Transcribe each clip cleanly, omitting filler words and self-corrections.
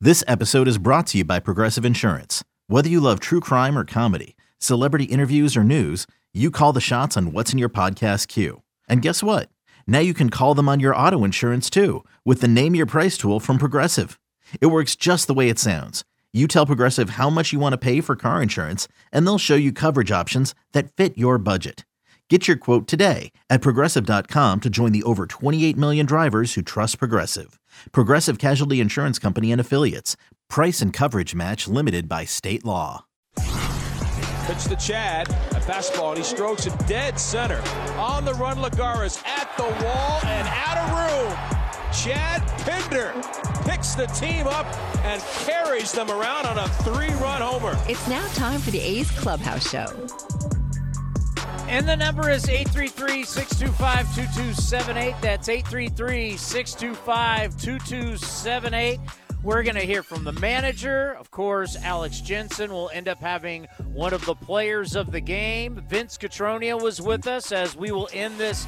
This episode is brought to you by Progressive Insurance. Whether you love true crime or comedy, celebrity interviews or news, you call the shots on what's in your podcast queue. And guess what? Now you can call them on your auto insurance too with the Name Your Price tool from Progressive. It works just the way it sounds. You tell Progressive how much you want to pay for car insurance, and they'll show you coverage options that fit your budget. Get your quote today at Progressive.com to join the over 28 million drivers who trust Progressive. Progressive Casualty Insurance Company and Affiliates. Price and coverage match limited by state law. Pitch to Chad, a fastball, and he strokes it dead center. On the run, Lagares at the wall and out of room. Chad Pinder picks the team up and carries them around on a 3-run homer. It's now time for the A's Clubhouse Show. And the number is 833-625-2278. That's 833-625-2278. We're going to hear from the manager. Of course, Alex Jensen will end up having one of the players of the game. Vince Cotroneo was with us as we will end this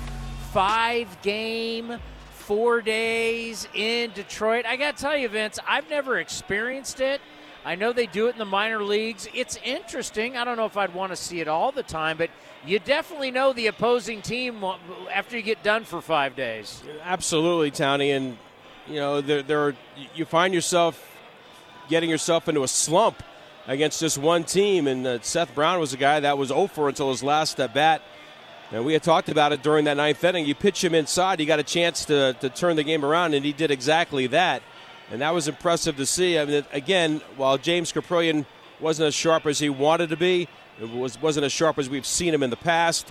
5-game, 4 days in Detroit. I got to tell you, Vince, I've never experienced it. I know they do it in the minor leagues. It's interesting. I don't know if I'd want to see it all the time, but you definitely know the opposing team after you get done for 5 days. Absolutely, Townie. And, you know, you find yourself getting yourself into a slump against just one team. And Seth Brown was a guy that was 0 for until his last at bat. And we had talked about it during that 9th inning. You pitch him inside, you got a chance to turn the game around, and he did exactly that. And that was impressive to see. I mean, again, while James Kaprielian wasn't as sharp as he wanted to be, it wasn't as sharp as we've seen him in the past.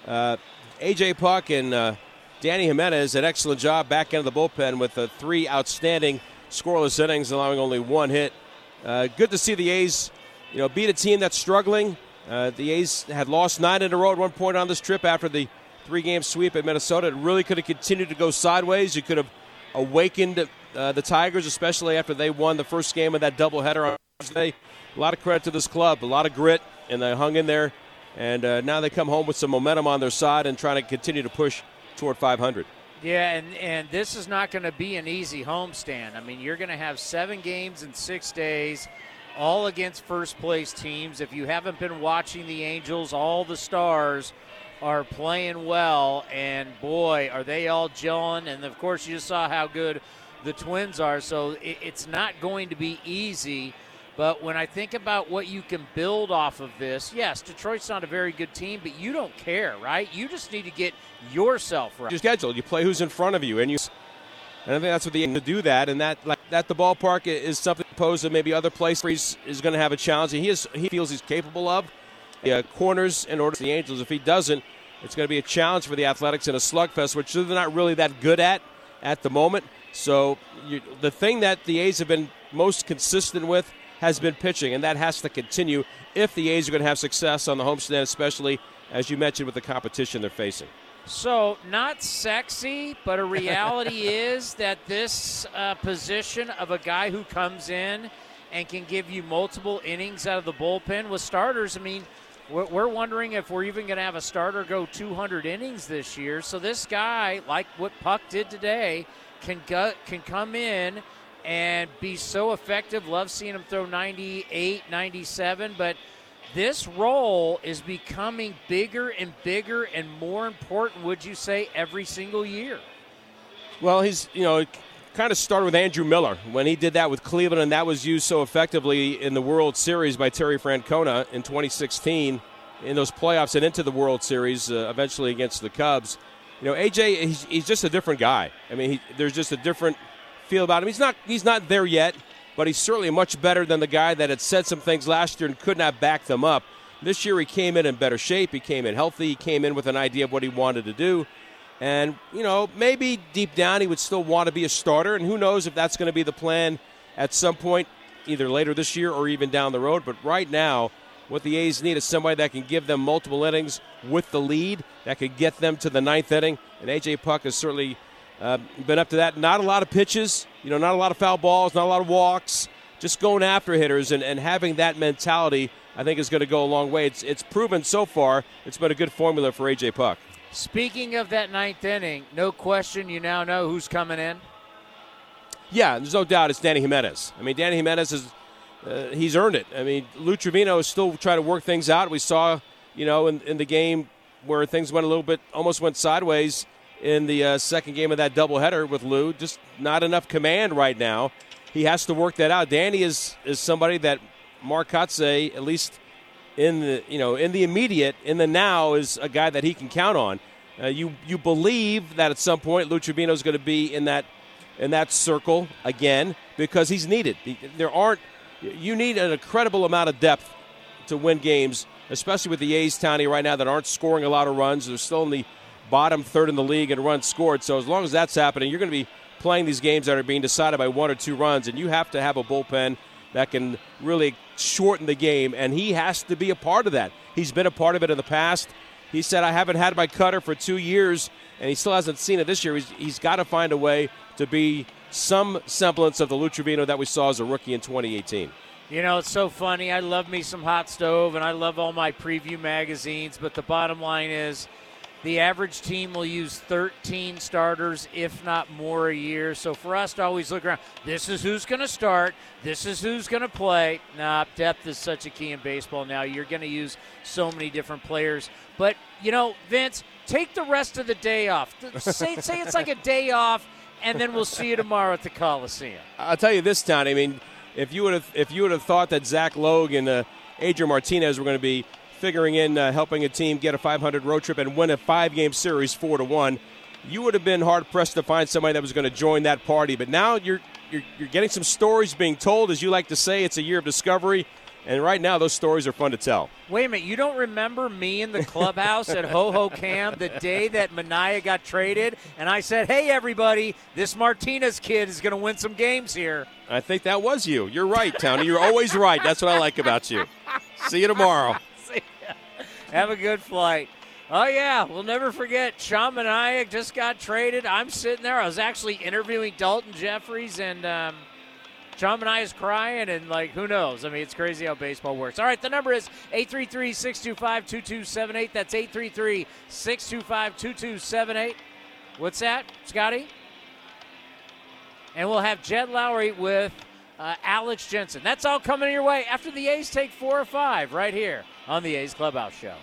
A.J. Puck and Danny Jimenez did an excellent job back into the bullpen with 3 outstanding scoreless innings, allowing only 1 hit. Good to see the A's, beat a team that's struggling. The A's had lost 9 in a row at one point on this trip after the 3-game sweep at Minnesota. It really could have continued to go sideways. You could have awakened the Tigers, especially after they won the first game of that doubleheader on Thursday. A lot of credit to this club, a lot of grit, and they hung in there. And now they come home with some momentum on their side and trying to continue to push toward 500. Yeah, and this is not going to be an easy homestand. I mean, you're going to have 7 games in 6 days, all against first-place teams. If you haven't been watching the Angels, all the stars are playing well, and boy, are they all gelling. And, of course, you just saw how good the Twins are, so it's not going to be easy. But when I think about what you can build off of this, yes, Detroit's not a very good team, but you don't care, right? You just need to get yourself right. Your schedule, you play who's in front of you, and I think that's what the aim to do that, and that the ballpark is something opposed to maybe other places is going to have a challenge. He feels he's capable of. Corners in order to the Angels. If he doesn't, it's going to be a challenge for the Athletics in a slugfest, which they're not really that good at the moment. So the thing that the A's have been most consistent with has been pitching, and that has to continue if the A's are going to have success on the homestand, especially, as you mentioned, with the competition they're facing. So, not sexy, but a reality is that this position of a guy who comes in and can give you multiple innings out of the bullpen with starters, I mean, we're wondering if we're even going to have a starter go 200 innings this year. So this guy, like what Puck did today, can come in and be so effective. Love seeing him throw 98, 97, but this role is becoming bigger and bigger and more important, would you say, every single year? Well, he's, kind of started with Andrew Miller when he did that with Cleveland, and that was used so effectively in the World Series by Terry Francona in 2016 in those playoffs and into the World Series, eventually against the Cubs. AJ, he's just a different guy. I mean, there's just a different feel about him. He's not there yet, but he's certainly much better than the guy that had said some things last year and could not back them up. This year he came in better shape. He came in healthy. He came in with an idea of what he wanted to do. And, maybe deep down he would still want to be a starter, and who knows if that's going to be the plan at some point, either later this year or even down the road. But right now, what the A's need is somebody that can give them multiple innings with the lead, that could get them to the 9th inning. And A.J. Puck has certainly been up to that. Not a lot of pitches, not a lot of foul balls, not a lot of walks, just going after hitters and having that mentality, I think, is going to go a long way. It's proven so far. It's been a good formula for A.J. Puck. Speaking of that 9th inning, no question you now know who's coming in. Yeah, there's no doubt it's Danny Jimenez. I mean, Danny Jimenez he's earned it. I mean, Lou Trivino is still trying to work things out. We saw, in the game where things went a little bit, almost went sideways in the second game of that doubleheader with Lou. Just not enough command right now. He has to work that out. Danny is somebody that Mark Kotsay, at least in the immediate, in the now, is a guy that he can count on. You believe that at some point Lou Trivino is going to be in that circle again because he's needed. You need an incredible amount of depth to win games, especially with the A's, Townie, right now that aren't scoring a lot of runs. They're still in the bottom third in the league in runs scored. So as long as that's happening, you're going to be playing these games that are being decided by 1 or 2 runs, and you have to have a bullpen that can really shorten the game, and he has to be a part of that. He's been a part of it in the past. He said, I haven't had my cutter for 2 years, and he still hasn't seen it this year. He's got to find a way to be some semblance of the Lou Trivino that we saw as a rookie in 2018. It's so funny. I love me some Hot Stove, and I love all my preview magazines, but the bottom line is the average team will use 13 starters, if not more, a year. So for us to always look around, this is who's going to start, this is who's going to play. Nah, depth is such a key in baseball now. You're going to use so many different players. But, Vince, take the rest of the day off. Say it's like a day off, and then we'll see you tomorrow at the Coliseum. I'll tell you this, Tony. I mean, if you would have thought that Zach Logue and Adrian Martinez were going to be figuring in helping a team get a 500 road trip and win a 5-game series 4-1, you would have been hard-pressed to find somebody that was going to join that party. But now you're getting some stories being told. As you like to say, it's a year of discovery. And right now, those stories are fun to tell. Wait a minute. You don't remember me in the clubhouse at Ho-Ho-Cam the day that Manaea got traded? And I said, hey, everybody, this Martinez kid is going to win some games here. I think that was you. You're right, Tony. You're always right. That's what I like about you. See you tomorrow. See ya. Have a good flight. Oh, yeah, we'll never forget. Sean Manaea just got traded. I'm sitting there. I was actually interviewing Dalton Jeffries, and Sean Manaea's crying, and, who knows? I mean, it's crazy how baseball works. All right, the number is 833-625-2278. That's 833-625-2278. What's that, Scotty? And we'll have Jed Lowry with Alex Jensen. That's all coming your way after the A's take 4 or 5 right here on the A's Clubhouse Show.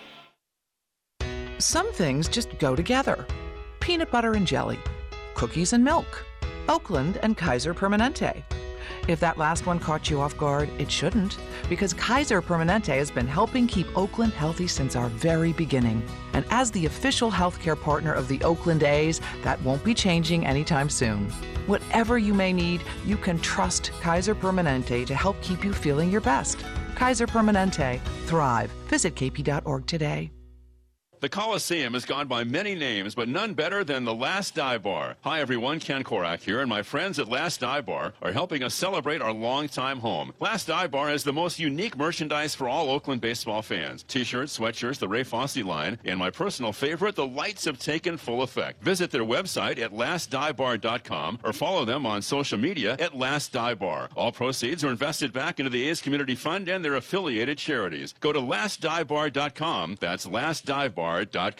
Some things just go together. Peanut butter and jelly, cookies and milk, Oakland and Kaiser Permanente. If that last one caught you off guard, it shouldn't, because Kaiser Permanente has been helping keep Oakland healthy since our very beginning. And as the official healthcare partner of the Oakland A's, that won't be changing anytime soon. Whatever you may need, you can trust Kaiser Permanente to help keep you feeling your best. Kaiser Permanente. Thrive. Visit kp.org today. The Coliseum has gone by many names, but none better than the Last Dive Bar. Hi, everyone. Ken Korak here, and my friends at Last Dive Bar are helping us celebrate our longtime home. Last Dive Bar has the most unique merchandise for all Oakland baseball fans. T-shirts, sweatshirts, the Ray Fosse line, and my personal favorite, the lights have taken full effect. Visit their website at lastdivebar.com or follow them on social media at Last Dive Bar. All proceeds are invested back into the A's Community Fund and their affiliated charities. Go to lastdivebar.com. That's lastdivebar.com.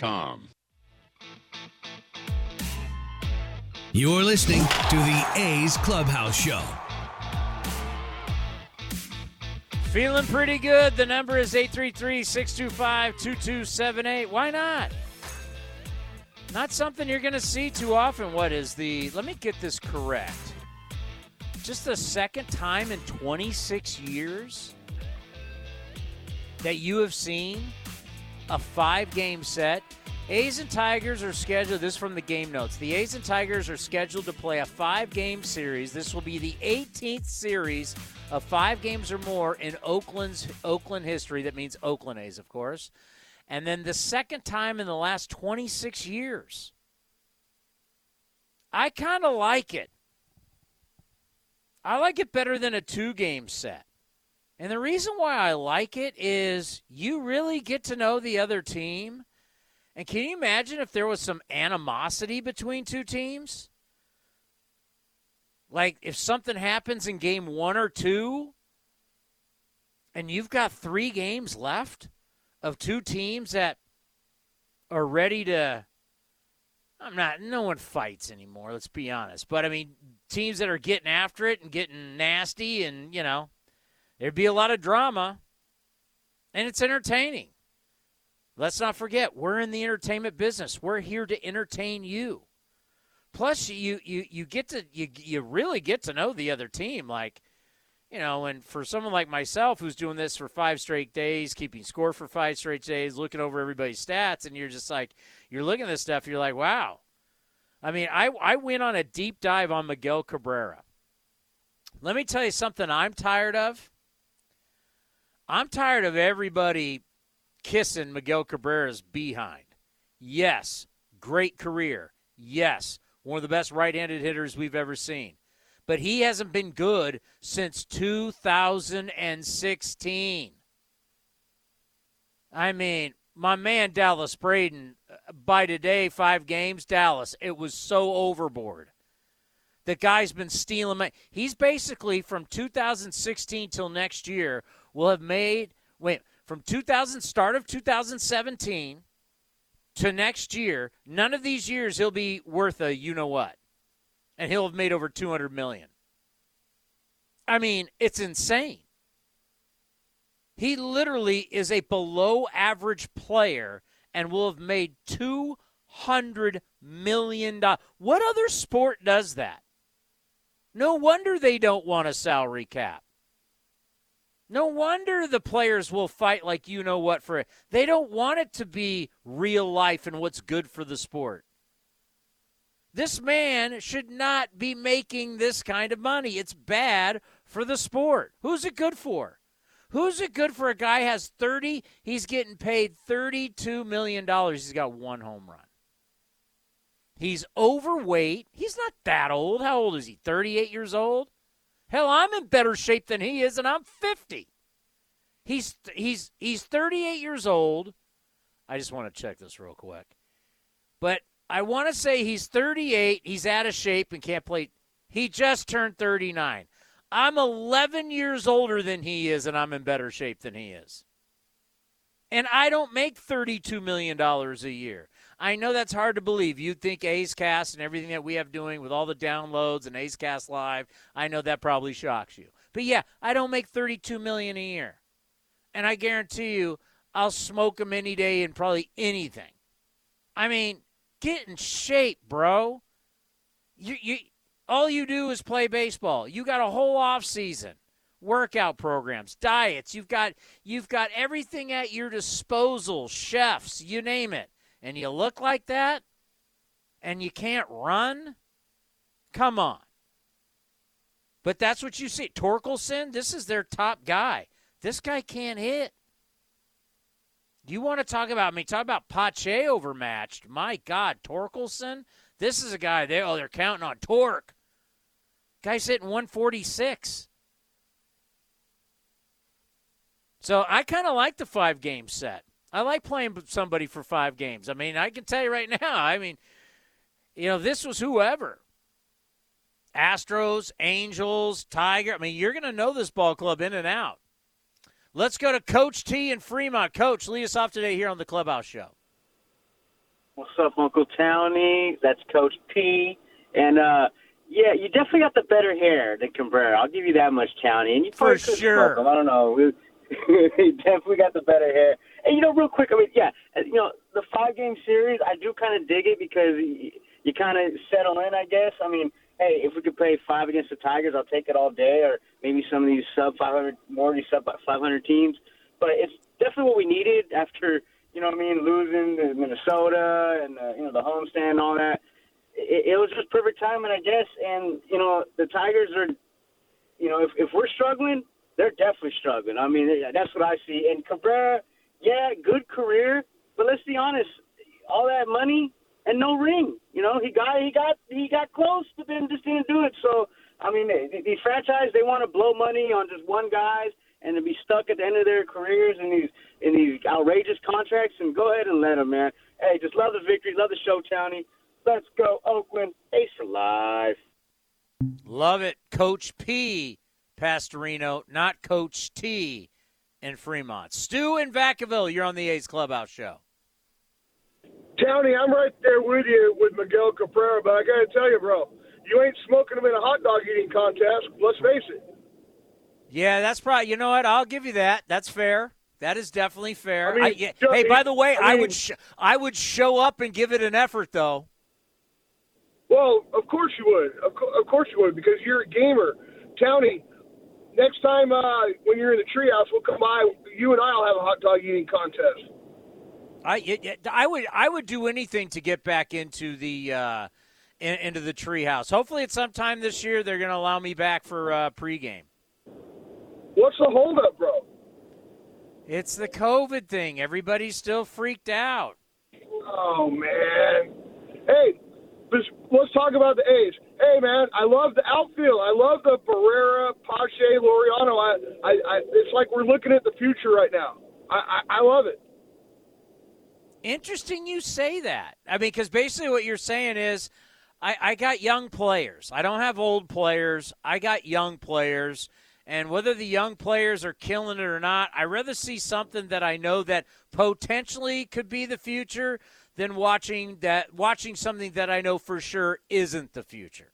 You're listening to the A's Clubhouse Show. Feeling pretty good. The number is 833-625-2278. Why not? Not something you're going to see too often. Let me get this correct. Just the second time in 26 years that you have seen a 5-game set. A's and Tigers are scheduled, this is from the game notes, the A's and Tigers are scheduled to play a 5-game series. This will be the 18th series of 5 games or more in Oakland history. That means Oakland A's, of course. And then the second time in the last 26 years. I kind of like it. I like it better than a 2-game set. And the reason why I like it is you really get to know the other team. And can you imagine if there was some animosity between two teams? Like if something happens in game 1 or 2 and you've got 3 games left of 2 teams that are ready to – no one fights anymore, let's be honest. But, I mean, teams that are getting after it and getting nasty, and, there'd be a lot of drama, and it's entertaining. Let's not forget, we're in the entertainment business. We're here to entertain you. Plus, you really get to know the other team. Like, and for someone like myself who's doing this for 5 straight days, keeping score for 5 straight days, looking over everybody's stats, and you're just like, you're looking at this stuff, you're like, wow. I mean, I went on a deep dive on Miguel Cabrera. Let me tell you something I'm tired of. I'm tired of everybody kissing Miguel Cabrera's behind. Yes, great career. Yes, one of the best right-handed hitters we've ever seen. But he hasn't been good since 2016. I mean, my man Dallas Braden, by today, 5 games, Dallas, it was so overboard. The guy's been stealing money. He's basically, from 2016 till next year, will have made, from start of 2017 to next year, none of these years he'll be worth a you-know-what. And he'll have made over $200 million. I mean, it's insane. He literally is a below-average player and will have made $200 million. What other sport does that? No wonder they don't want a salary cap. No wonder the players will fight like you-know-what for it. They don't want it to be real life and what's good for the sport. This man should not be making this kind of money. It's bad for the sport. Who's it good for? Who's it good for? A guy has 30, he's getting paid $32 million. He's got 1 home run. He's overweight. He's not that old. How old is he? 38 years old? Hell, I'm in better shape than he is, and I'm 50. He's 38 years old. I just want to check this real quick. But I want to say he's 38, he's out of shape and can't play. He just turned 39. I'm 11 years older than he is, and I'm in better shape than he is. And I don't make $32 million a year. I know that's hard to believe. You'd think A's Cast and everything that we have doing with all the downloads and A's Cast Live, I know that probably shocks you. But, yeah, I don't make $32 million a year. And I guarantee you I'll smoke him any day in probably anything. I mean, get in shape, bro. You all you do is play baseball. You got a whole off season, workout programs, diets. You've got everything at your disposal, chefs, you name it. And you look like that, and you can't run? Come on. But that's what you see. Torkelson, this is their top guy. This guy can't hit. You want to talk about Pache overmatched. My God, Torkelson, this is a guy, they're counting on torque. Guy's hitting 146. So I kind of like the 5-game set. I like playing somebody for 5 games. I mean, I can tell you right now, this was whoever. Astros, Angels, Tiger. I mean, you're going to know this ball club in and out. Let's go to Coach T in Fremont. Coach, lead us off today here on the Clubhouse Show. What's up, Uncle Townie? That's Coach P. And, yeah, you definitely got the better hair than Cabrera. I'll give you that much, Townie. And you for sure. I don't know. He definitely got the better hair. And, real quick, the 5-game series, I do kind of dig it because you kind of settle in, I guess. I mean, hey, if we could play 5 against the Tigers, I'll take it all day, or maybe some of these sub-500 teams. But it's definitely what we needed after, losing to Minnesota and, the homestand and all that. It was just perfect timing, I guess. And, the Tigers are, if we're struggling, they're definitely struggling. I mean, that's what I see. And Cabrera, yeah, good career, but let's be honest, all that money and no ring. He got close, but then just didn't do it. So, I mean, the franchise, they want to blow money on just one guy and to be stuck at the end of their careers in these outrageous contracts. And go ahead and let them, man. Hey, just love the victory, love the show, Townie. Let's go, Oakland. Ace for life. Love it, Coach P. Pastorino, not Coach T in Fremont. Stu in Vacaville, you're on the A's Clubhouse Show. Townie, I'm right there with you with Miguel Cabrera, but I got to tell you, bro, you ain't smoking them in a hot dog eating contest. Let's face it. Yeah, that's probably. You know what? I'll give you that. That's fair. That is definitely fair. I mean, hey, by the way, I would show up and give it an effort, though. Well, of course you would. Of course you would, because you're a gamer. Townie, next time when you're in the treehouse, we'll come by. You and I will have a hot dog eating contest. I would do anything to get back into the into the treehouse. Hopefully, at some time this year, they're going to allow me back for pregame. What's the holdup, bro? It's the COVID thing. Everybody's still freaked out. Oh man. Hey, let's talk about the A's. Hey man, I love the outfield. I love the Barrera, Pache, Laureano. It's like we're looking at the future right now. I love it. Interesting you say that. I mean, because basically what you're saying is I got young players. I don't have old players. I got young players. And whether the young players are killing it or not, I'd rather see something that I know that potentially could be the future than watching something that I know for sure isn't the future.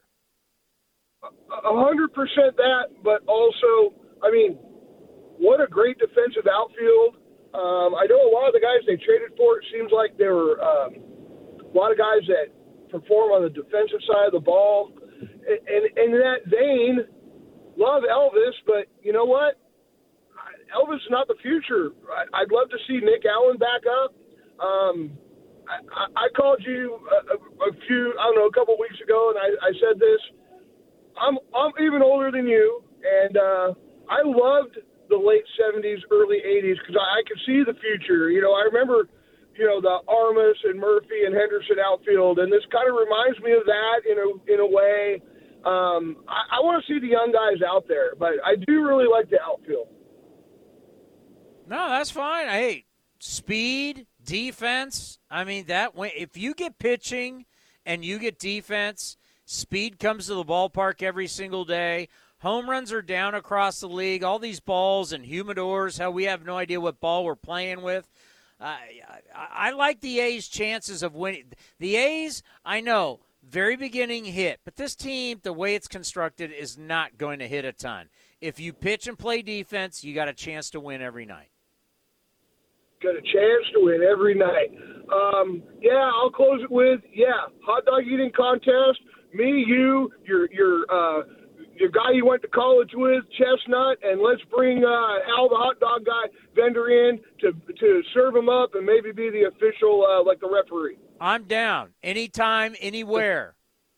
100% that, but also, I mean, what a great defensive outfield. I know a lot of the guys they traded for, it seems like there were a lot of guys that perform on the defensive side of the ball. And in that vein, love Elvis, but you know what? Elvis is not the future. I'd love to see Nick Allen back up. I called you a couple of weeks ago, and I said this. I'm even older than you, and I loved the late 70s, early 80s because I could see the future. You know, I remember, the Armas and Murphy and Henderson outfield, and this kind of reminds me of that in a way. I want to see the young guys out there, but I do really like the outfield. No, that's fine. Hey, speed, defense. I mean, if you get pitching and you get defense, speed comes to the ballpark every single day. Home runs are down across the league. All these balls and humidors, how we have no idea what ball we're playing with. I like the A's' chances of winning. The A's, I know, very beginning hit, but this team, the way it's constructed, is not going to hit a ton. If you pitch and play defense, you got a chance to win every night. Got a chance to win every night. I'll close it with, hot dog eating contest. Me, you, your guy you went to college with, Chestnut, and let's bring Al, the hot dog guy vendor, in to serve him up and maybe be the official, like the referee. I'm down. Anytime, anywhere.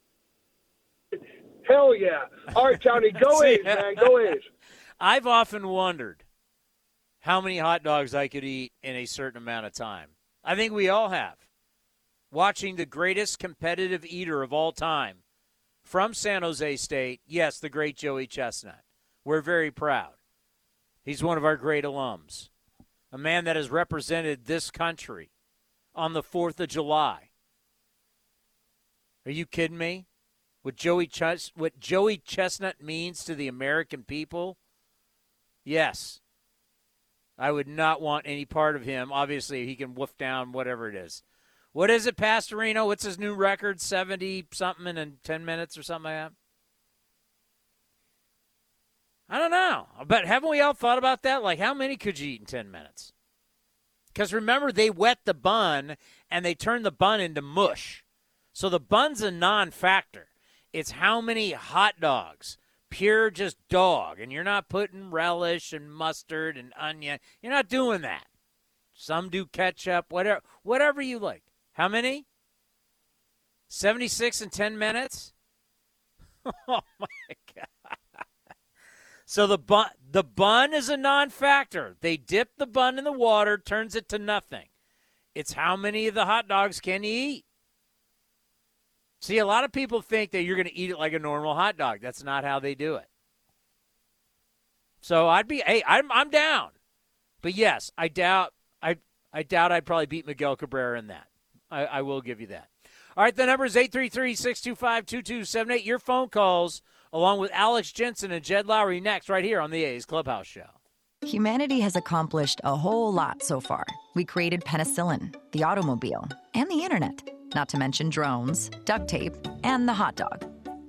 Hell yeah. All right, Tony, go A's, man. Go A's. I've often wondered how many hot dogs I could eat in a certain amount of time. I think we all have. Watching the greatest competitive eater of all time from San Jose State, yes, the great Joey Chestnut. We're very proud. He's one of our great alums, a man that has represented this country on the 4th of July. Are you kidding me? What Joey Chestnut means to the American people? Yes. I would not want any part of him. Obviously, he can woof down whatever it is. What is it, Pastorino? What's his new record? 70-something in 10 minutes or something like that? I don't know. But haven't we all thought about that? Like, how many could you eat in 10 minutes? Because remember, they wet the bun, and they turn the bun into mush. So the bun's a non-factor. It's how many hot dogs, pure just dog, and you're not putting relish and mustard and onion. You're not doing that. Some do ketchup, whatever you like. How many? 76 in 10 minutes? Oh, my God. So the bun is a non-factor. They dip the bun in the water, turns it to nothing. It's how many of the hot dogs can you eat? See, a lot of people think that you're going to eat it like a normal hot dog. That's not how they do it. So I'm down. But yes, I doubt I'd probably beat Miguel Cabrera in that. I will give you that. All right, the number is 833-625-2278. Your phone calls, along with Alex Jensen and Jed Lowry, next right here on the A's Clubhouse Show. Humanity has accomplished a whole lot so far. We created penicillin, the automobile, and the internet, not to mention drones, duct tape, and the hot dog.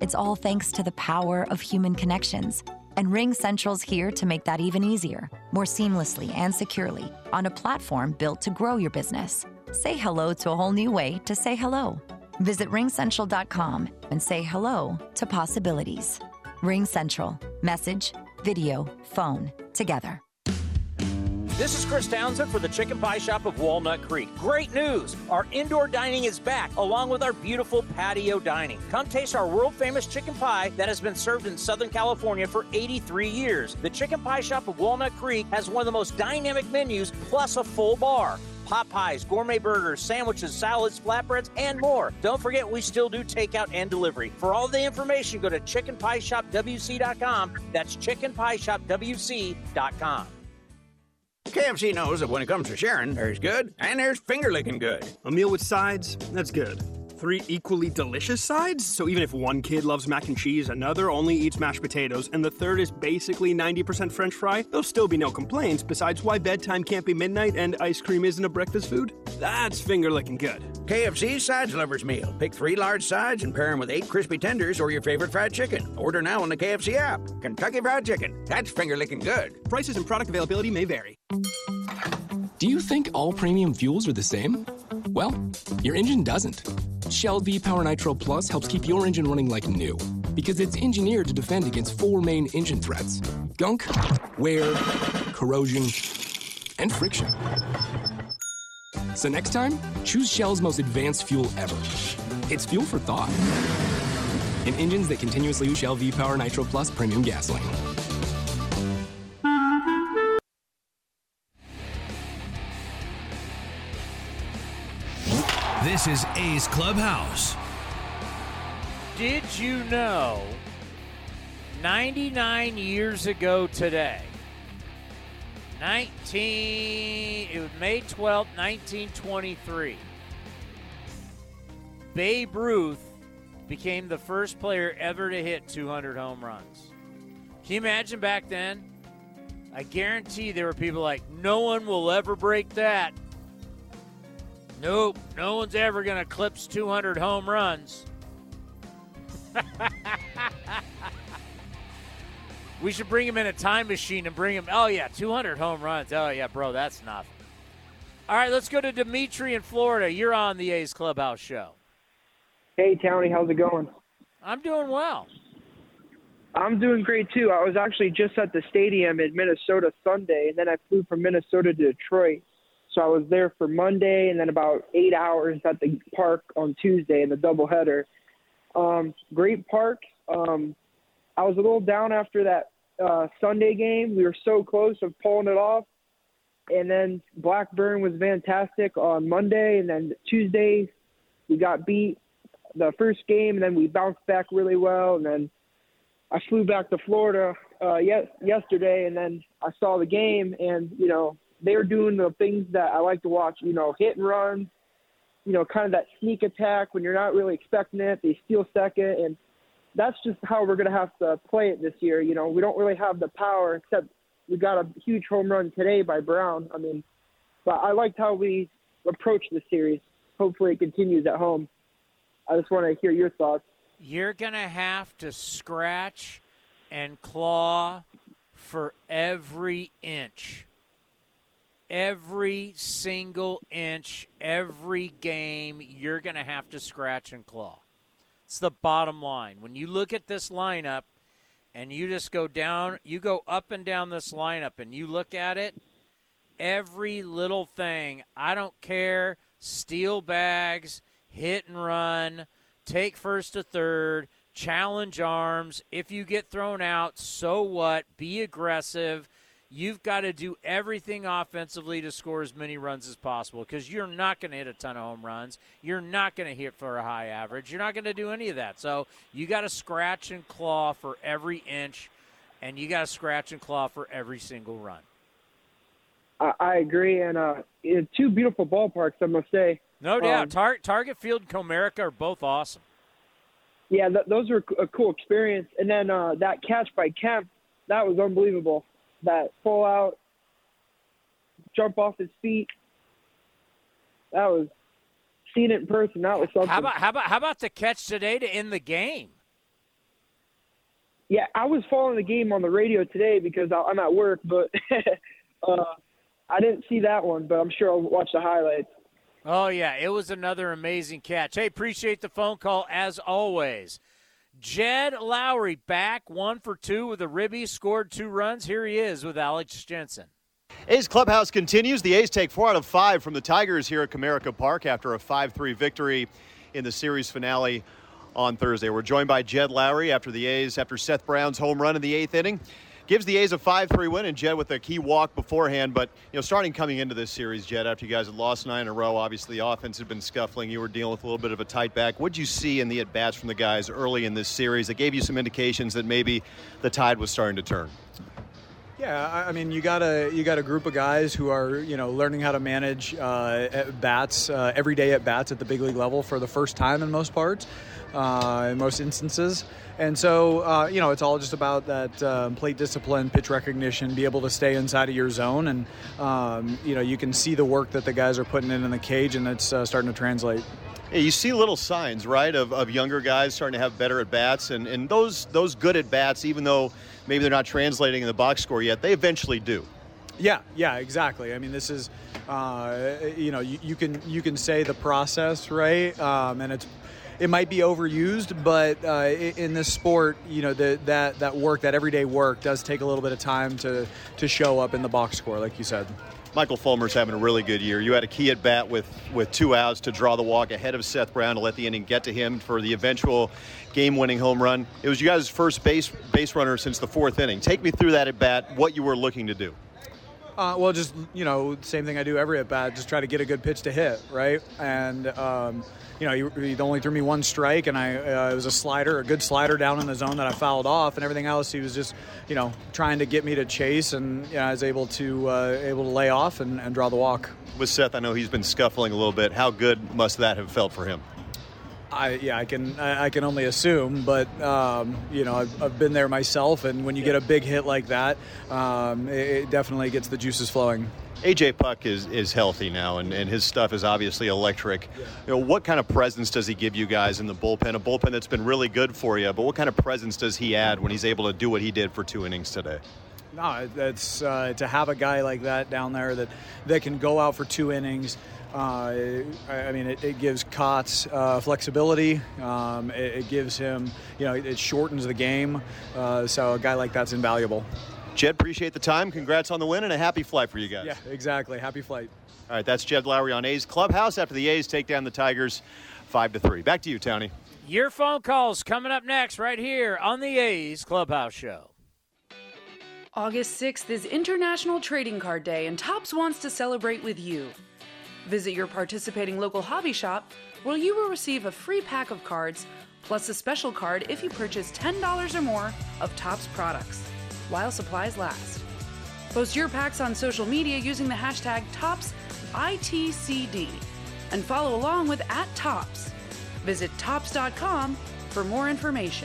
It's all thanks to the power of human connections. And RingCentral's here to make that even easier, more seamlessly and securely, on a platform built to grow your business. Say hello to a whole new way to say hello. Visit RingCentral.com and say hello to possibilities. RingCentral. Message, video, phone, together. This is Chris Townsend for the Chicken Pie Shop of Walnut Creek. Great news! Our indoor dining is back, along with our beautiful patio dining. Come taste our world-famous chicken pie that has been served in Southern California for 83 years. The Chicken Pie Shop of Walnut Creek has one of the most dynamic menus, plus a full bar. Pot pies, gourmet burgers, sandwiches, salads, flatbreads, and more. Don't forget, we still do takeout and delivery. For all the information, go to chickenpieshopwc.com. That's chickenpieshopwc.com. KFC knows that when it comes to sharing, there's good and there's finger-licking good. A meal with sides, that's good. 3 equally delicious sides? So even if one kid loves mac and cheese, another only eats mashed potatoes, and the third is basically 90% French fry, there'll still be no complaints besides why bedtime can't be midnight and ice cream isn't a breakfast food. That's finger-licking good. KFC's Sides Lovers Meal. Pick 3 large sides and pair them with 8 crispy tenders or your favorite fried chicken. Order now on the KFC app. Kentucky Fried Chicken. That's finger-licking good. Prices and product availability may vary. Do you think all premium fuels are the same? Well, your engine doesn't. Shell V-Power Nitro Plus helps keep your engine running like new because it's engineered to defend against 4 main engine threats: gunk, wear, corrosion, and friction. So next time, choose Shell's most advanced fuel ever. It's fuel for thought. In engines that continuously use Shell V-Power Nitro Plus premium gasoline. This is A's Clubhouse. Did you know 99 years ago today, May 12th, 1923, Babe Ruth became the first player ever to hit 200 home runs. Can you imagine back then? I guarantee there were people like, no one will ever break that. Nope, no one's ever going to eclipse 200 home runs. We should bring him in a time machine and bring him, 200 home runs. Oh, yeah, bro, that's nothing. All right, let's go to Dimitri in Florida. You're on the A's Clubhouse show. Hey, Townie, how's it going? I'm doing well. I'm doing great, too. I was actually just at the stadium in Minnesota Sunday, and then I flew from Minnesota to Detroit. So I was there for Monday and then about 8 hours at the park on Tuesday in the doubleheader. Great park. I was a little down after that Sunday game. We were so close of pulling it off. And then Blackburn was fantastic on Monday. And then Tuesday we got beat the first game, and then we bounced back really well. And then I flew back to Florida yesterday, and then I saw the game, and, they're doing the things that I like to watch, hit and run, kind of that sneak attack when you're not really expecting it. They steal second, and that's just how we're going to have to play it this year. We don't really have the power, except we got a huge home run today by Brown. But I liked how we approached the series. Hopefully it continues at home. I just want to hear your thoughts. You're going to have to scratch and claw for every inch. Every single inch, every game, you're going to have to scratch and claw. It's the bottom line. When you look at this lineup and you just go down, you go up and down this lineup and you look at it, every little thing, I don't care, steal bags, hit and run, take first to third, challenge arms. If you get thrown out, so what? Be aggressive. You've got to do everything offensively to score as many runs as possible because you're not going to hit a ton of home runs. You're not going to hit for a high average. You're not going to do any of that. So you got to scratch and claw for every inch, and you got to scratch and claw for every single run. I agree, and two beautiful ballparks, I must say. No doubt. Target Field and Comerica are both awesome. Yeah, those were a cool experience. And then that catch by Kemp, that was unbelievable. That pull out, jump off his feet. That was, seeing it in person, that was something. How about the catch today to end the game? Yeah, I was following the game on the radio today because I'm at work, but I didn't see that one, but I'm sure I'll watch the highlights. Oh, yeah, it was another amazing catch. Hey, appreciate the phone call as always. Jed Lowry back 1 for 2 with a ribby, scored 2 runs. Here he is with Alex Jensen. A's Clubhouse continues. The A's take 4 out of 5 from the Tigers here at Comerica Park after a 5-3 victory in the series finale on Thursday. We're joined by Jed Lowry after Seth Brown's home run in the 8th inning. Gives the A's a 5-3 win, and Jed with a key walk beforehand. But, starting coming into this series, Jed, after you guys had lost 9 in a row, obviously the offense had been scuffling. You were dealing with a little bit of a tight back. What did you see in the at-bats from the guys early in this series that gave you some indications that maybe the tide was starting to turn? Yeah, I mean, you got a group of guys who are, learning how to manage at-bats, everyday at-bats at the big league level for the first time in most parts, in most instances. And so, it's all just about that plate discipline, pitch recognition, be able to stay inside of your zone. And, you can see the work that the guys are putting in the cage, and it's starting to translate. Yeah, you see little signs, right, of younger guys starting to have better at-bats. And those good at-bats, even though maybe they're not translating in the box score yet, they eventually do. Yeah, exactly. I mean, this is, you can say the process, right, and it might be overused, but in this sport, that work, that everyday work, does take a little bit of time to show up in the box score, like you said. Michael Fulmer's having a really good year. You had a key at bat with 2 outs to draw the walk ahead of Seth Brown to let the inning get to him for the eventual game-winning home run. It was you guys' first base runner since the 4th inning. Take me through that at bat, what you were looking to do. Well, just, same thing I do every at-bat, just try to get a good pitch to hit, right? And, he only threw me 1 strike, and it was a good slider down in the zone that I fouled off, and everything else he was just, trying to get me to chase, and I was able to lay off and draw the walk. With Seth, I know he's been scuffling a little bit. How good must that have felt for him? I can only assume, but I've been there myself, and when you get a big hit like that, it definitely gets the juices flowing. A.J. Puck is healthy now, and his stuff is obviously electric. What kind of presence does he give you guys in the bullpen? A bullpen that's been really good for you, but what kind of presence does he add when he's able to do what he did for 2 innings today? No, that's to have a guy like that down there that can go out for 2 innings. It gives Kotz flexibility. It gives him, it shortens the game. So a guy like that's invaluable. Jed, appreciate the time. Congrats on the win and a happy flight for you guys. Yeah, exactly. Happy flight. All right, that's Jed Lowry on A's Clubhouse after the A's take down the Tigers 5-3. Back to you, Tony. Your phone calls coming up next right here on the A's Clubhouse Show. August 6th is International Trading Card Day, and Topps wants to celebrate with you. Visit your participating local hobby shop where you will receive a free pack of cards plus a special card if you purchase $10 or more of Topps products, while supplies last. Post your packs on social media using the hashtag ToppsITCD and follow along with @Topps. Visit Topps.com for more information.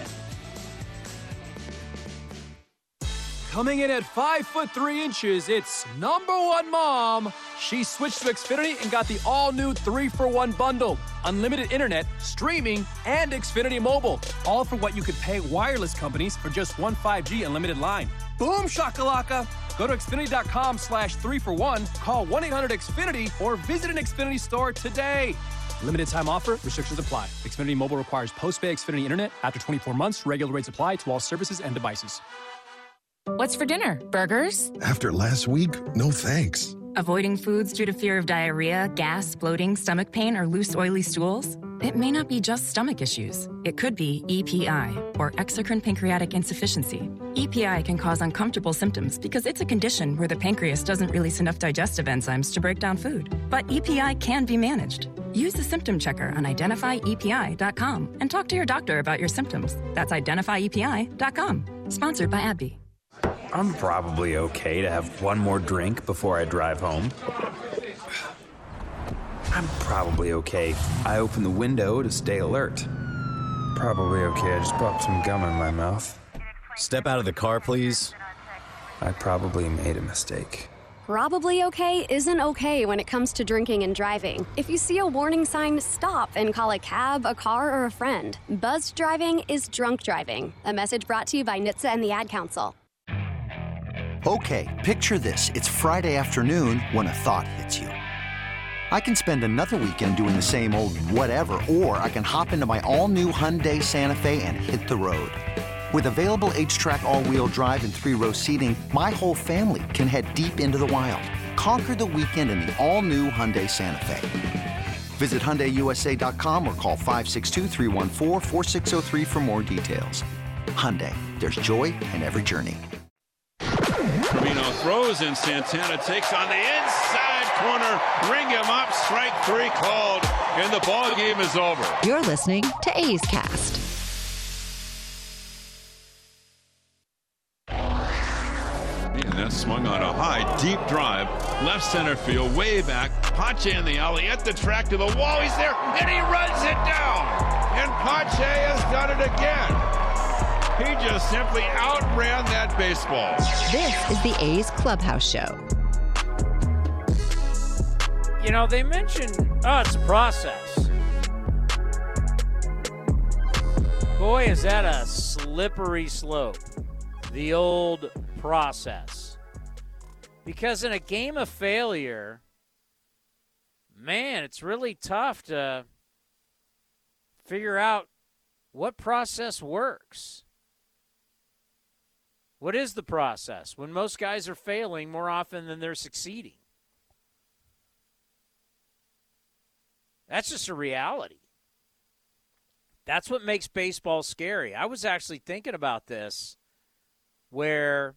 Coming in at 5'3", it's #1 mom. She switched to Xfinity and got the all-new 3-for-1 bundle. Unlimited internet, streaming, and Xfinity Mobile. All for what you could pay wireless companies for just one 5G unlimited line. Boom shakalaka! Go to Xfinity.com/3-for-1, call 1-800-XFINITY, or visit an Xfinity store today. Limited time offer, restrictions apply. Xfinity Mobile requires post-pay Xfinity internet. After 24 months, regular rates apply to all services and devices. What's for dinner? Burgers? After last week, no thanks. Avoiding foods due to fear of diarrhea, gas, bloating, stomach pain, or loose, oily stools? It may not be just stomach issues. It could be EPI, or exocrine pancreatic insufficiency. EPI can cause uncomfortable symptoms because it's a condition where the pancreas doesn't release enough digestive enzymes to break down food. But EPI can be managed. Use the symptom checker on identifyepi.com and talk to your doctor about your symptoms. That's identifyepi.com. Sponsored by AbbVie. I'm probably okay to have one more drink before I drive home. I'm probably okay. I open the window to stay alert. Probably okay. I just popped some gum in my mouth. Step out of the car, please. I probably made a mistake. Probably okay isn't okay when it comes to drinking and driving. If you see a warning sign, stop and call a cab, a car, or a friend. Buzzed driving is drunk driving. A message brought to you by NHTSA and the Ad Council. Okay, picture this. It's Friday afternoon when a thought hits you. I can spend another weekend doing the same old whatever, or I can hop into my all-new Hyundai Santa Fe and hit the road. With available H-Track all-wheel drive and 3-row seating, my whole family can head deep into the wild. Conquer the weekend in the all-new Hyundai Santa Fe. Visit HyundaiUSA.com or call 562-314-4603 for more details. Hyundai, there's joy in every journey. Trevino throws and Santana takes on the inside corner. Ring him up. Strike 3 called, and the ball game is over. You're listening to A's Cast. And that swung on a high, deep drive. Left center field, way back. Pache in the alley, at the track to the wall. He's there, and he runs it down. And Pache has done it again. He just simply outran that baseball. This is the A's Clubhouse Show. You know, they mentioned, it's a process. Boy, is that a slippery slope. The old process. Because in a game of failure, man, it's really tough to figure out what process works. What is the process when most guys are failing more often than they're succeeding? That's just a reality. That's what makes baseball scary. I was actually thinking about this where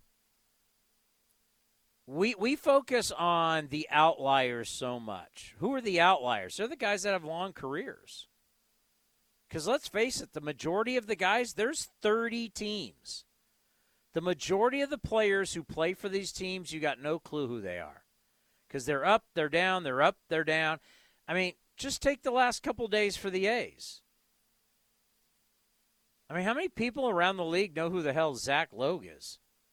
we focus on the outliers so much. Who are the outliers? They're the guys that have long careers. Because let's face it, the majority of the guys, there's 30 teams. The majority of the players who play for these teams, you got no clue who they are. Because they're up, they're down, they're up, they're down. I mean, just take the last couple days for the A's. I mean, how many people around the league know who the hell Zach Logue is?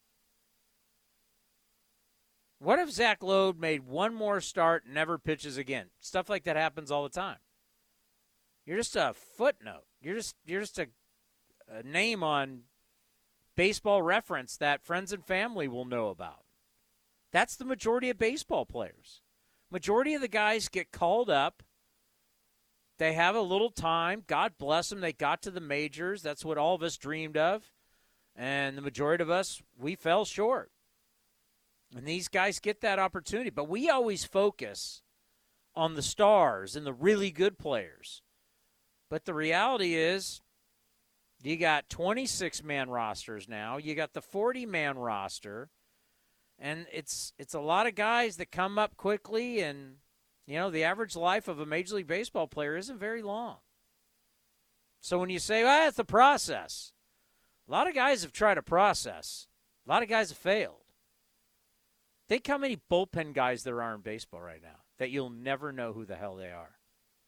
What if Zach Logue made one more start and never pitches again? Stuff like that happens all the time. You're just a footnote. You're just a name on Baseball Reference that friends and family will know about. That's the majority of baseball players. Majority of the guys get called up. They have a little time. God bless them. They got to the majors. That's what all of us dreamed of. And the majority of us, we fell short. And these guys get that opportunity. But we always focus on the stars and the really good players. But the reality is, you got 26-man rosters now. You got the 40-man roster. And it's a lot of guys that come up quickly, and, you know, the average life of a Major League Baseball player isn't very long. So when you say, well, it's the process, a lot of guys have tried a process. A lot of guys have failed. Think how many bullpen guys there are in baseball right now that you'll never know who the hell they are.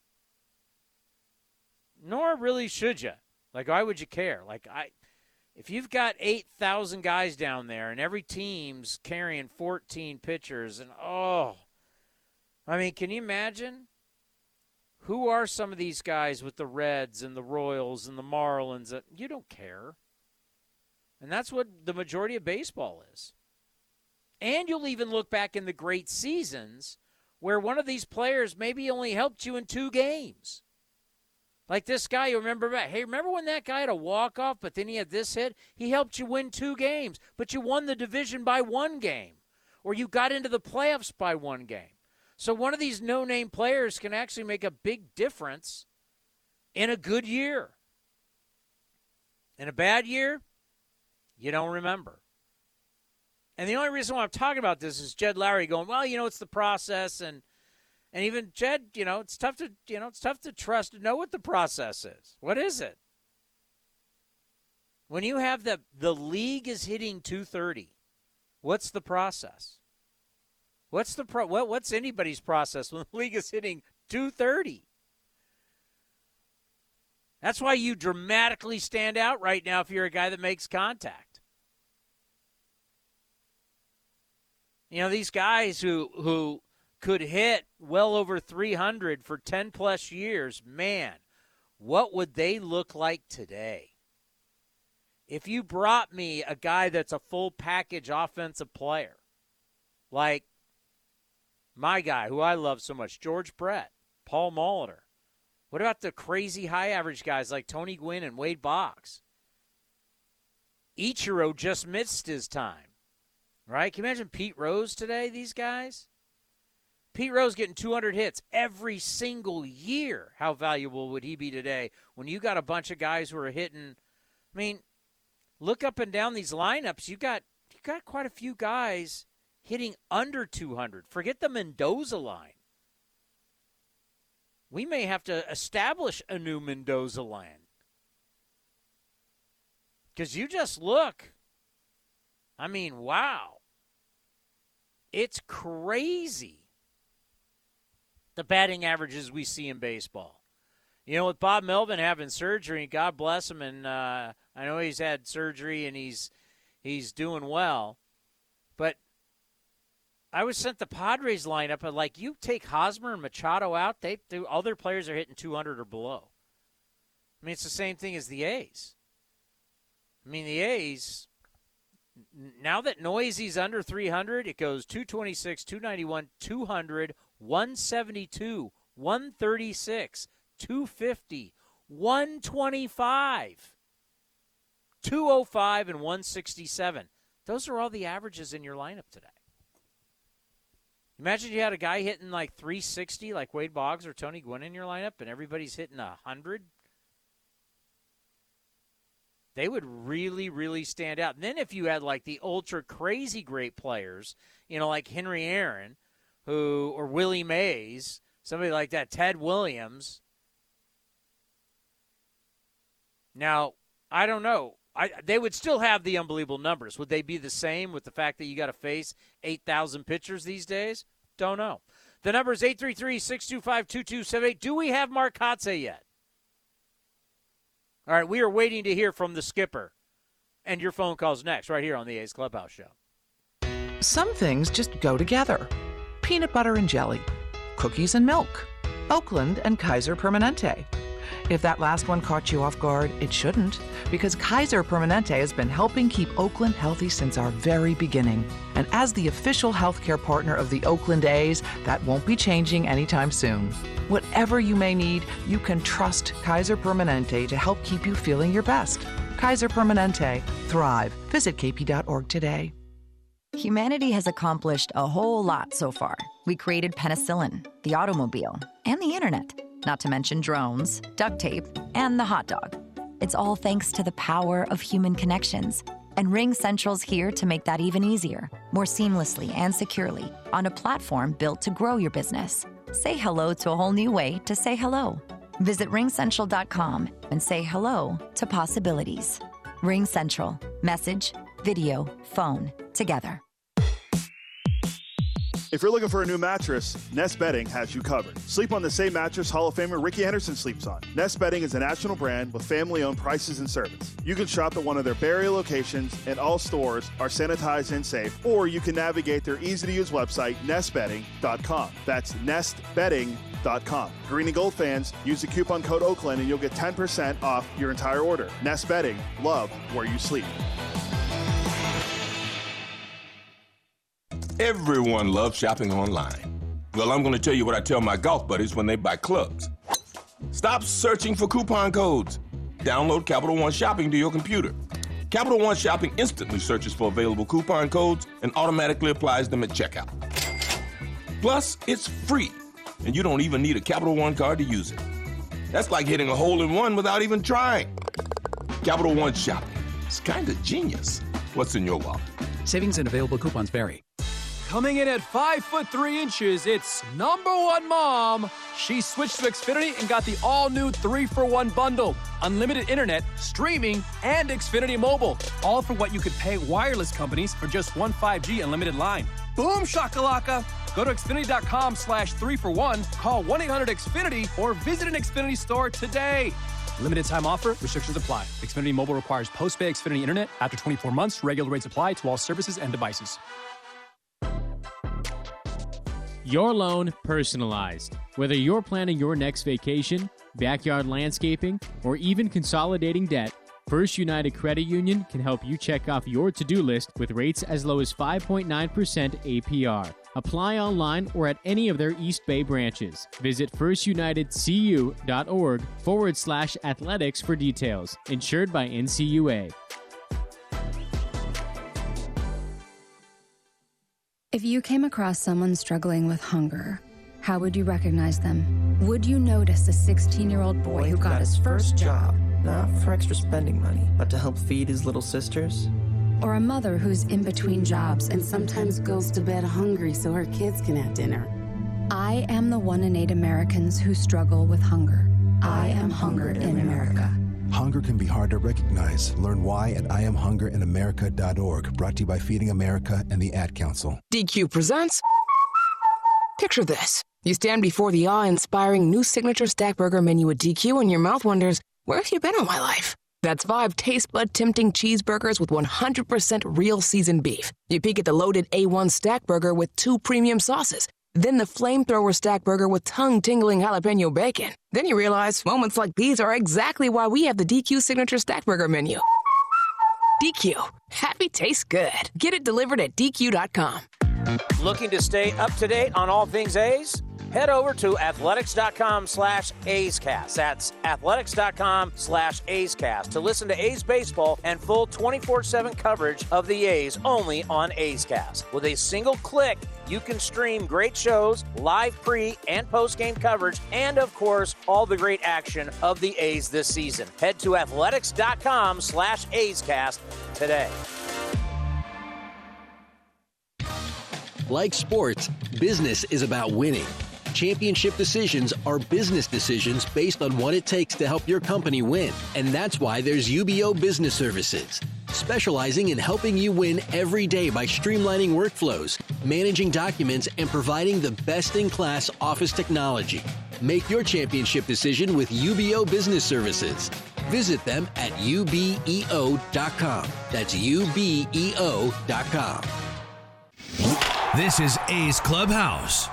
Nor really should you. Like, why would you care? If you've got 8,000 guys down there and every team's carrying 14 pitchers, and can you imagine? Who are some of these guys with the Reds and the Royals and the Marlins? You don't care. And that's what the majority of baseball is. And you'll even look back in the great seasons where one of these players maybe only helped you in 2 games. Like this guy, you remember, hey, remember when that guy had a walk-off, but then he had this hit? He helped you win 2 games, but you won the division by 1 game. Or you got into the playoffs by 1 game. So one of these no-name players can actually make a big difference in a good year. In a bad year, you don't remember. And the only reason why I'm talking about this is Jed Lowrie going, well, it's the process, and even Jed, it's tough to trust to know what the process is. What is it? When you have the league is hitting 230, what's the process? What's anybody's process when the league is hitting 230? That's why you dramatically stand out right now if you're a guy that makes contact. You know, these guys who could hit well over 300 for 10-plus years, man, what would they look like today? If you brought me a guy that's a full package offensive player, like my guy who I love so much, George Brett, Paul Molitor. What about the crazy high average guys like Tony Gwynn and Wade Boggs? Ichiro just missed his time, right? Can you imagine Pete Rose today, these guys? Pete Rose getting 200 hits every single year. How valuable would he be today when you got a bunch of guys who are hitting? I mean, look up and down these lineups. You got quite a few guys hitting under 200. Forget the Mendoza line. We may have to establish a new Mendoza line. Because you just look. I mean, wow. It's crazy, the batting averages we see in baseball. You know, with Bob Melvin having surgery, God bless him, and I know he's had surgery and he's doing well. But I was sent the Padres lineup, and like, you take Hosmer and Machado out, all their players are hitting 200 or below. I mean, it's the same thing as the A's. I mean, the A's, now that Noisey's under 300, it goes 226, 291, 200, 172, 136, 250, 125, 205, and 167. Those are all the averages in your lineup today. Imagine you had a guy hitting like 360 like Wade Boggs or Tony Gwynn in your lineup and everybody's hitting 100. They would really, really stand out. And then if you had like the ultra crazy great players, you know, like Henry Aaron, or Willie Mays, somebody like that, Ted Williams. Now, I don't know. They would still have the unbelievable numbers. Would they be the same with the fact that you got to face 8,000 pitchers these days? Don't know. The number is 833-625-2278. Do we have Mark Kotsay yet? All right, we are waiting to hear from the skipper. And your phone calls next, right here on the A's Clubhouse Show. Some things just go together. Peanut butter and jelly, cookies and milk, Oakland and Kaiser Permanente. If that last one caught you off guard, it shouldn't, because Kaiser Permanente has been helping keep Oakland healthy since our very beginning. And as the official healthcare partner of the Oakland A's, that won't be changing anytime soon. Whatever you may need, you can trust Kaiser Permanente to help keep you feeling your best. Kaiser Permanente. Thrive. Visit kp.org today. Humanity has accomplished a whole lot so far. We created penicillin, the automobile, and the internet. Not to mention drones, duct tape, and the hot dog. It's all thanks to the power of human connections. And RingCentral's here to make that even easier, more seamlessly and securely, on a platform built to grow your business. Say hello to a whole new way to say hello. Visit ringcentral.com and say hello to possibilities. RingCentral. Message, video, phone, together. If you're looking for a new mattress, Nest Bedding has you covered. Sleep on the same mattress Hall of Famer Ricky Henderson sleeps on. Nest Bedding is a national brand with family-owned prices and service. You can shop at one of their Barrie locations, and all stores are sanitized and safe, or you can navigate their easy-to-use website, nestbedding.com. That's nestbedding.com. Green and gold fans, use the coupon code Oakland and you'll get 10% off your entire order. Nest Bedding, love where you sleep. Everyone loves shopping online. Well, I'm going to tell you what I tell my golf buddies when they buy clubs. Stop searching for coupon codes. Download Capital One Shopping to your computer. Capital One Shopping instantly searches for available coupon codes and automatically applies them at checkout. Plus, it's free, and you don't even need a Capital One card to use it. That's like hitting a hole-in-one without even trying. Capital One Shopping. It's kind of genius. What's in your wallet? Savings and available coupons vary. Coming in at 5'3", it's number one mom. She switched to Xfinity and got the all-new 3-for-1 bundle. Unlimited internet, streaming, and Xfinity Mobile. All for what you could pay wireless companies for just one 5G unlimited line. Boom shakalaka! Go to Xfinity.com/3-for-1, call 1-800-XFINITY, or visit an Xfinity store today. Limited time offer, restrictions apply. Xfinity Mobile requires post-pay Xfinity internet. After 24 months, regular rates apply to all services and devices. Your loan personalized. Whether you're planning your next vacation, backyard landscaping, or even consolidating debt, First United Credit Union can help you check off your to-do list with rates as low as 5.9% APR. Apply online or at any of their East Bay branches. Visit firstunitedcu.org/athletics for details. Insured by NCUA. If you came across someone struggling with hunger, how would you recognize them? Would you notice a 16-year-old boy who got his first job? Not for extra spending money, but to help feed his little sisters? Or a mother who's in between jobs and sometimes goes to bed hungry so her kids can have dinner? I am the 1 in 8 Americans who struggle with hunger. I am Hunger in America. Hunger can be hard to recognize. Learn why at IamHungerInAmerica.org. Brought to you by Feeding America and the Ad Council. DQ presents. Picture this. You stand before the awe-inspiring new signature stack burger menu at DQ and your mouth wonders, where have you been all my life? That's 5 taste bud tempting cheeseburgers with 100% real seasoned beef. You peek at the loaded A1 stack burger with 2 premium sauces. Then the flamethrower stack burger with tongue-tingling jalapeno bacon. Then you realize moments like these are exactly why we have the DQ signature stack burger menu. DQ. Happy tastes good. Get it delivered at DQ.com. Looking to stay up to date on all things A's? Head over to athletics.com/A'sCast. That's athletics.com/A'sCast to listen to A's baseball and full 24/7 coverage of the A's only on A's Cast. With a single click, you can stream great shows, live pre- and post-game coverage, and, of course, all the great action of the A's this season. Head to athletics.com/A'sCast today. Like sports, business is about winning. Championship decisions are business decisions based on what it takes to help your company win. And that's why there's UBO Business Services, specializing in helping you win every day by streamlining workflows, managing documents, and providing the best-in-class office technology. Make your championship decision with UBO Business Services. Visit them at ubeo.com. That's ubeo.com. This is A's Clubhouse.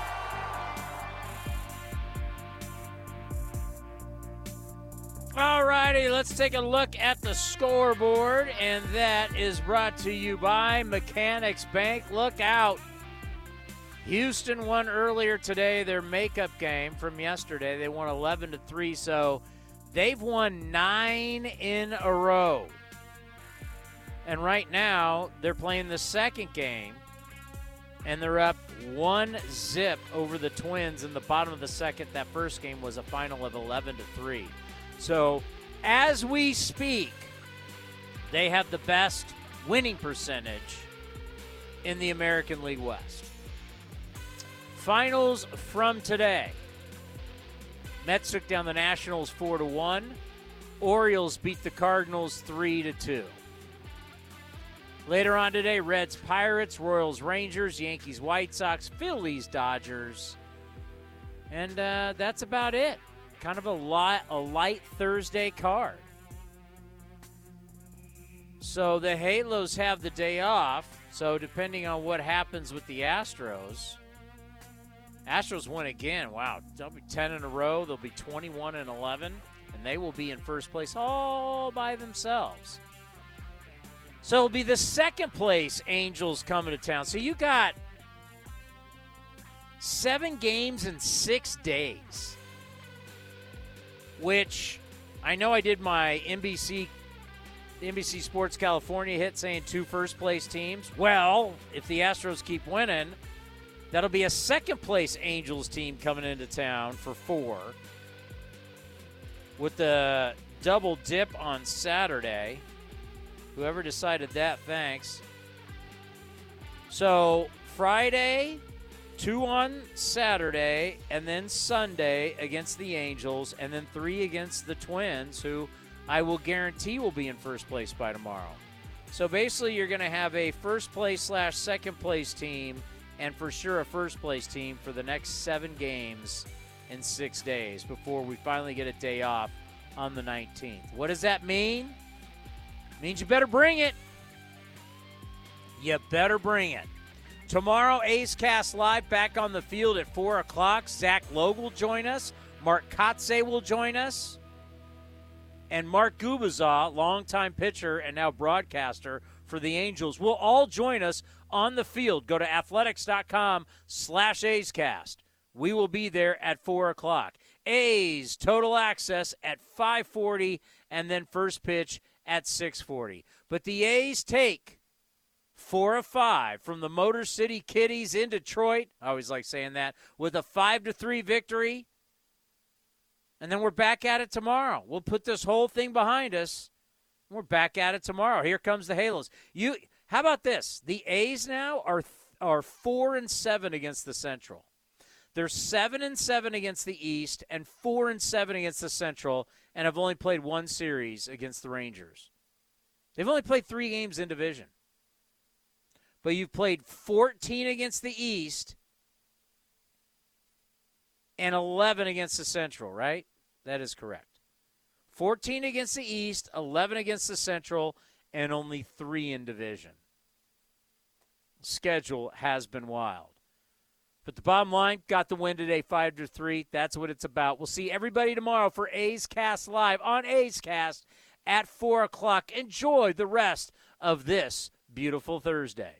All righty, let's take a look at the scoreboard, and that is brought to you by Mechanics Bank. Look out. Houston won earlier today, their makeup game from yesterday. They won 11-3, so they've won 9 in a row. And right now, they're playing the second game, and they're up 1-0 over the Twins in the bottom of the second. That first game was a final of 11-3. So, as we speak, they have the best winning percentage in the American League West. Finals from today. Mets took down the Nationals 4-1. Orioles beat the Cardinals 3-2. Later on today, Reds, Pirates, Royals, Rangers, Yankees, White Sox, Phillies, Dodgers. And that's about it. Kind of a light Thursday card. So the Halos have the day off. So depending on what happens with the Astros win again. Wow, they'll be 10 in a row. They'll be 21-11, and they will be in first place all by themselves. So it'll be the second place Angels coming to town. So you got 7 games in 6 days, which I know I did my NBC Sports California hit saying 2 first-place teams. Well, if the Astros keep winning, that'll be a second-place Angels team coming into town for 4. With the double dip on Saturday. Whoever decided that, thanks. So, Friday, 2 on Saturday, and then Sunday against the Angels, and then 3 against the Twins, who I will guarantee will be in first place by tomorrow. So, basically, you're going to have a first-place/second-place team, and for sure a first-place team for the next 7 games in 6 days before we finally get a day off on the 19th. What does that mean? Means you better bring it. You better bring it. Tomorrow, A's Cast Live back on the field at 4 o'clock. Zach Logue will join us. Mark Kotze will join us. And Mark Gubicza, longtime pitcher and now broadcaster for the Angels, will all join us on the field. Go to athletics.com/A'sCast. We will be there at 4 o'clock. A's Total Access at 5:40 and then first pitch at 6:40. But the A's take 4 of 5 from the Motor City Kitties in Detroit. I always like saying that. With a 5-3 victory. And then we're back at it tomorrow. We'll put this whole thing behind us. We're back at it tomorrow. Here comes the Halos. How about this? The A's now are 4-7 against the Central. They're 7-7 against the East and 4-7 against the Central, and have only played one series against the Rangers. They've only played 3 games in division. But you've played 14 against the East and 11 against the Central, right? That is correct. 14 against the East, 11 against the Central, and only 3 in division. Schedule has been wild. But the bottom line, got the win today, 5-3. That's what it's about. We'll see everybody tomorrow for A's Cast Live on A's Cast at 4 o'clock. Enjoy the rest of this beautiful Thursday.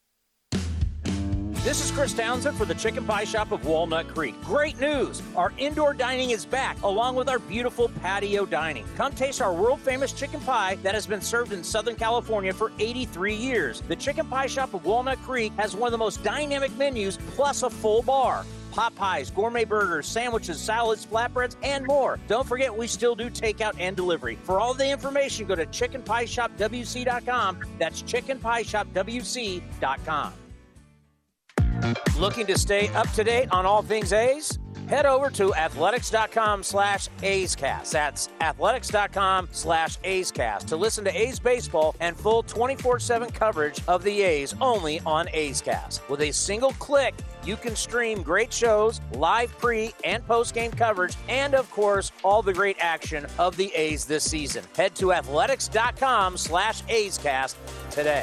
This is Chris Townsend for the Chicken Pie Shop of Walnut Creek. Great news! Our indoor dining is back, along with our beautiful patio dining. Come taste our world-famous chicken pie that has been served in Southern California for 83 years. The Chicken Pie Shop of Walnut Creek has one of the most dynamic menus, plus a full bar. Pot pies, gourmet burgers, sandwiches, salads, flatbreads, and more. Don't forget, we still do takeout and delivery. For all the information, go to chickenpieshopwc.com. That's chickenpieshopwc.com. Looking to stay up to date on all things A's? Head over to athletics.com/A'sCast. That's athletics.com/A'sCast to listen to A's baseball and full 24/7 coverage of the A's only on A's Cast. With a single click, you can stream great shows, live pre- and post-game coverage, and, of course, all the great action of the A's this season. Head to athletics.com/A'sCast today.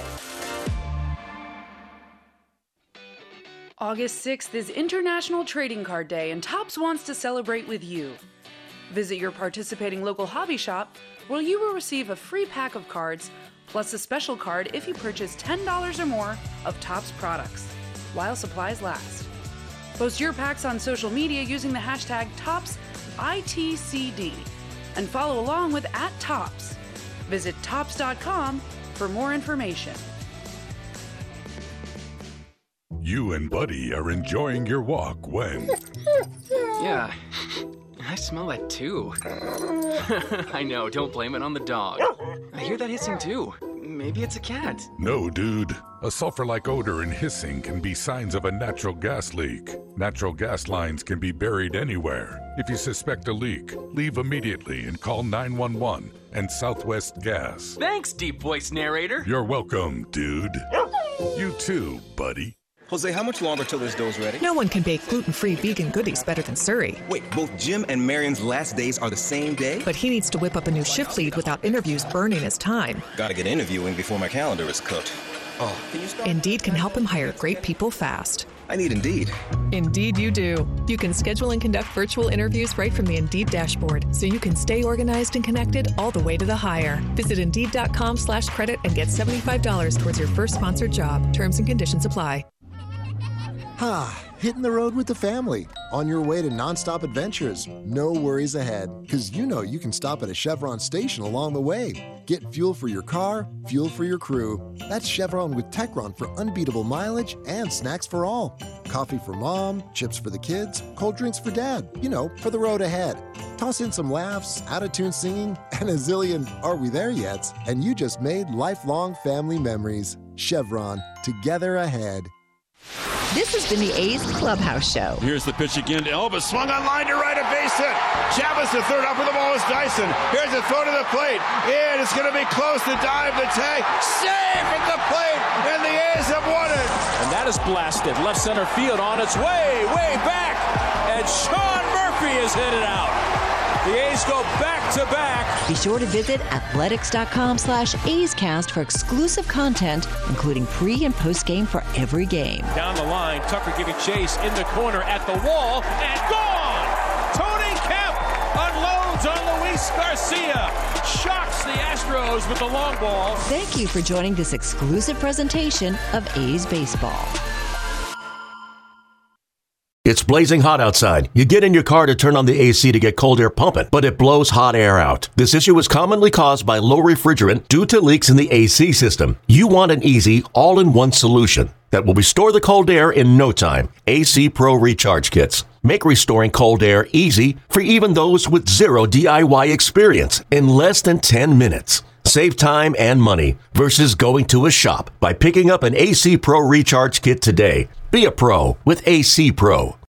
August 6th is International Trading Card Day, and Topps wants to celebrate with you. Visit your participating local hobby shop, where you will receive a free pack of cards, plus a special card if you purchase $10 or more of Topps products, while supplies last. Post your packs on social media using the hashtag ToppsITCD, and follow along with @Topps. Visit Topps.com for more information. You and Buddy are enjoying your walk when... Yeah, I smell that too. I know, don't blame it on the dog. I hear that hissing too. Maybe it's a cat. No, dude. A sulfur-like odor and hissing can be signs of a natural gas leak. Natural gas lines can be buried anywhere. If you suspect a leak, leave immediately and call 911 and Southwest Gas. Thanks, deep voice narrator. You're welcome, dude. You too, buddy. Jose, how much longer till this dough's ready? No one can bake gluten-free vegan goodies better than Surrey. Wait, both Jim and Marion's last days are the same day? But he needs to whip up a new shift lead without interviews burning his time. Gotta get interviewing before my calendar is cooked. Oh, can you stop? Indeed can help him hire great people fast. I need Indeed. Indeed you do. You can schedule and conduct virtual interviews right from the Indeed dashboard, so you can stay organized and connected all the way to the hire. Visit Indeed.com/credit and get $75 towards your first sponsored job. Terms and conditions apply. Hitting the road with the family. On your way to nonstop adventures. No worries ahead, because you know you can stop at a Chevron station along the way. Get fuel for your car, fuel for your crew. That's Chevron with Techron for unbeatable mileage and snacks for all. Coffee for mom, chips for the kids, cold drinks for dad. You know, for the road ahead. Toss in some laughs, out-of-tune singing, and a zillion "Are we there yet?" And you just made lifelong family memories. Chevron, together ahead. This has been the A's Clubhouse Show. Here's the pitch again to Elvis. Swung on line to right, a base hit. Chavez to third, up with the ball is Dyson. Here's a throw to the plate. And it's going to be close to dive the tag. Safe at the plate, and the A's have won it. And that is blasted. Left center field on its way back. And Sean Murphy has hit it out. The A's go back-to-back. Be sure to visit athletics.com/A'sCast for exclusive content, including pre- and post-game for every game. Down the line, Tucker giving chase in the corner at the wall, and gone! Tony Kemp unloads on Luis Garcia. Shocks the Astros with the long ball. Thank you for joining this exclusive presentation of A's Baseball. It's blazing hot outside. You get in your car to turn on the AC to get cold air pumping, but it blows hot air out. This issue is commonly caused by low refrigerant due to leaks in the AC system. You want an easy, all-in-one solution that will restore the cold air in no time. AC Pro Recharge Kits make restoring cold air easy for even those with zero DIY experience in less than 10 minutes. Save time and money versus going to a shop by picking up an AC Pro Recharge Kit today. Be a pro with AC Pro.